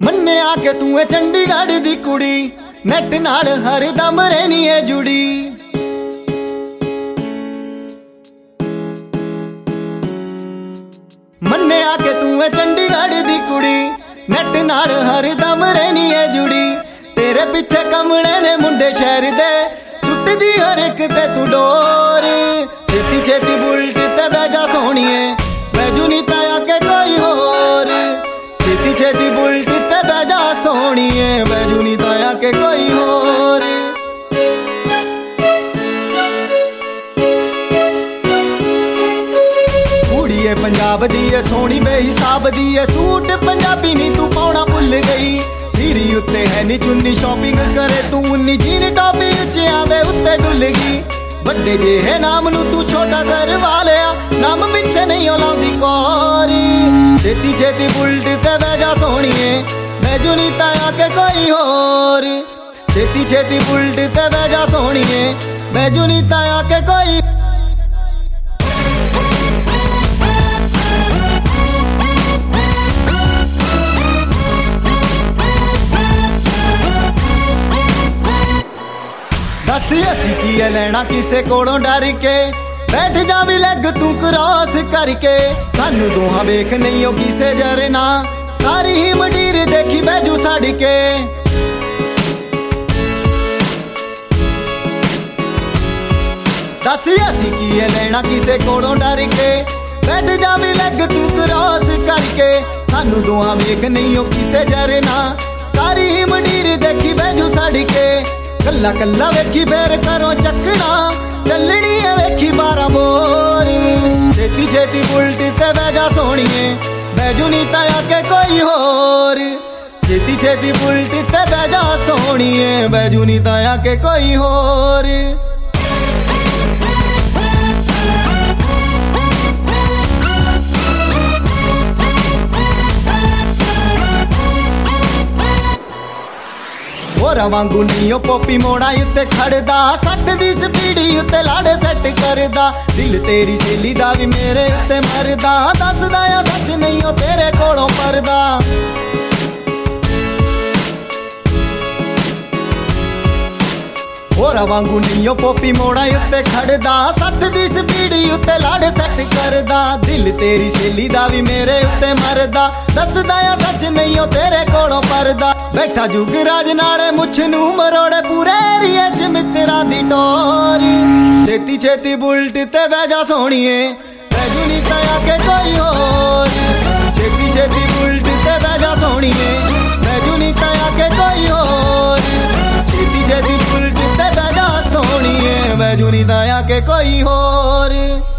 ਮੰਨਿਆ ਕਿ ਤੂੰ ਏ ਚੰਡੀਗੜ੍ਹ ਦੀ ਕੁੜੀ, ਨੈਟ ਨਾਲ ਹਰਦਮ ਰਹਿਨੀ ਏ ਜੁੜੀ। ਮੰਨਿਆ ਕਿ ਤੂੰ ਏ ਚੰਡੀਗੜ੍ਹ ਦੀ ਕੁੜੀ, ਨੈਟ ਨਾਲ ਹਰਦਮ ਰਹਿਨੀ ਏ ਜੁੜੀ। ਤੇਰੇ ਪਿੱਛੇ ਕਮਲੇ ਨੇ ਮੁੰਡੇ ਸ਼ਹਿਰ ਦੇ, ਸੁੱਟਦੀ ਹਰ ਇੱਕ ਤੇ ਤੂੰ ਡੋਰ। ਛੇਤੀ ਛੇਤੀ ਬੁਲਟ ਤੇ ਬਹਿ ਜਾ ਸੋਹਣੀਏ, ਵੈਜੂ ਨੀ ਤਾਂ ਆਗੇ ਕੋਈ ਹੋਰ। ਛੇਤੀ ਛੇਤੀ ਬੁਲਟ ਤੇ ਬਹਿ ਜਾ ਸੋਹਣੀਏ, ਵੈਜੂ ਨੀ ਤਾਂ ਆਗੇ ਕੋਈ ਹੋਰ। ਕੁੜੀਏ ਪੰਜਾਬ ਦੀ ਏ ਸੋਹਣੀ ਬੇਹਿਸਾਬ ਦੀ ਏ, ਸੂਟ ਪੰਜਾਬੀ ਨੀ ਤੂੰ ਪਾਉਣਾ ਭੁੱਲ ਗਈ। ਸੀਰੀ ਉੱਤੇ ਹੈ ਨੀ ਚੁੰਨੀ, ਸ਼ਾਪਿੰਗ ਕਰੇ ਤੂੰ ਉਨੀ, ਜੀਨ ਟਾਪੀ ਉੱਚਿਆਂ ਦੇ ਉੱਤੇ ਡੁੱਲ ਗਈ। ਵੱਡੇ ਜਿਹੇ ਨਾਮ ਨੂੰ ਤੂੰ ਛੋਟਾ ਕਰਵਾ ਲਿਆ, ਨਾਮ ਪਿੱਛੇ ਨਹੀਂ ਲਾਉਂਦੀ ਕੋਰੀ। ਛੇਤੀ ਛੇਤੀ ਬੁਲਟ ਤੇ ਬਹਿ ਜਾ ਸੋਹਣੀਏ, ਵੈਜੂ ਨੀ ਤਾਂ ਆਕੇ ਕੋਈ ਹੋਰ। ਛੇਤੀ ਛੇਤੀ ਬੁਲਟ ਤੇ ਬਹਿ ਜਾ ਸੋਹਣੀਏ, ਵੈਜੂ ਨੀ ਤਾਂ ਆਕੇ ਕੋਈ। ਦੱਸ ਅਸੀਂ ਕੀ ਲੈਣਾ ਕਿਸੇ ਕੋਲੋਂ ਡਰ ਕੇ, ਬੈਠ ਜਾ ਵੀ ਲੱਗ ਤੂੰ ਕ੍ਰਾਸ ਕਰਕੇ। ਸਾਨੂੰ ਦੋਹਾਂ ਵੇਖ ਨਹੀਂ ਉਹ ਕਿਸੇ ਜਰਨਾ, ਸਾਰੀ ਹੀ ਮੰਡੀਰ ਦੇਖੀ ਬੈਜੂ ਛੱਡ ਕੇ। ਦੱਸ ਅਸੀਂ ਕੀ ਲੈਣਾ ਕਿਸੇ ਕੋਲੋਂ ਡਰ ਕੇ, ਬੈਠ ਜਾ ਵੀ ਲੱਗ ਤੂੰ ਕ੍ਰਾਸ ਕਰਕੇ। ਸਾਨੂੰ ਦੋਹਾਂ ਵੇਖ ਨਹੀਂ ਉਹ ਕਿਸੇ ਜਰਨਾ, ਸਾਰੀ ਹੀ ਮੰਡੀਰ ਦੇਖੀ ਬੈਜੂ ਛੱਡ ਕੇ। ਕੱਲਾ ਕੱਲਾ ਵੇਖੀ ਫੇਰ ਕਰੋ ਚੱਕਣਾ, ਚੱਲਣੀ ਏ ਵੇਖੀ 12 ਬੋਰ। ਛੇਤੀ ਛੇਤੀ ਬੁਲਟ ਤੇ ਬਹਿ ਜਾ ਸੋਹਣੀਏ, ਬੈਜੂ ਨੀ ਤਾਂ ਆਕੇ ਕੋਈ ਹੋਰ। ਛੇਤੀ ਛੇਤੀ ਬੁਲਟ ਤੇ ਬਹਿ ਜਾ ਸੋਹਣੀਏ, ਬੈਜੂ ਨੀ ਤਾਂ ਆਕੇ ਕੋਈ ਹੋਰ। ਹੋਰਾਂ ਵਾਂਗੂ ਨੀ ਉਹ ਪੋਪੀ ਮੋੜਾਂ ਉੱਤੇ ਖੜਦਾ, 60 ਦੀ ਸਪੀਡੀ ਉੱਤੇ ਲਾੜੇ ਸੈੱਟ ਕਰਦਾ। ਦਿਲ ਤੇਰੀ ਸਹੇਲੀ ਦਾ ਵੀ ਮੇਰੇ ਉੱਤੇ ਮਰਦਾ, ਦੱਸਦਾ ਆ ਸੱਚ ਨਹੀਂ ਉਹ ਤੇਰੇ ਕੋਲੋਂ ਪਰਦਾ। ਹੋਰਾਂ ਵਾਂਗੂ ਨੀ ਉਹ ਪੋਪੀ ਮੋੜਾਂ ਉੱਤੇ ਖੜਦਾ, 60 ਦੀ ਸਪੀਡੀ ਉੱਤੇ ਲਾੜੇ ਸੈੱਟ ਕਰਦਾ। ਦਿਲ ਤੇਰੀ ਸਹੇਲੀ ਦਾ ਵੀ ਮੇਰੇ ਉੱਤੇ ਮਰਦਾ, ਦੱਸਦਾ ਆ ਸੱਚ ਨਹੀਂ ਉਹ ਤੇਰੇ ਕੋਲੋਂ ਪਰਦਾ। ਬੈਠਾ ਜੁਗਰਾਜ ਨਾਲੇ ਮੁੱਛ ਨੂੰ ਮਰੋੜੇ, ਪੂਰੇ ਏਰੀਏ 'ਚ ਮਿੱਤਰਾਂ ਦੀ ਟੋਰ। ਛੇਤੀ ਛੇਤੀ ਬੁਲਟ ਤੇ ਬਹਿ ਜਾ ਸੋਹਣੀਏ, ਵੈਜੂ ਨੀ ਤਾਂ ਆਕੇ ਕੋਈ ਹੋਰ। ਛੇਤੀ ਛੇਤੀ ਬੁਲਟ ਤੇ ਬਹਿ ਜਾ ਸੋਹਣੀਏ, ਵੈਜੂ ਨੀ ਤਾਂ ਆਕੇ ਕੋਈ ਹੋਰ। ਛੇਤੀ ਛੇਤੀ ਬੁਲਟ ਤੇ ਬਹਿ ਜਾ ਸੋਹਣੀਏ, ਵੈਜੂ ਨੀ ਤਾਂ ਆਕੇ ਕੋਈ ਹੋਰ।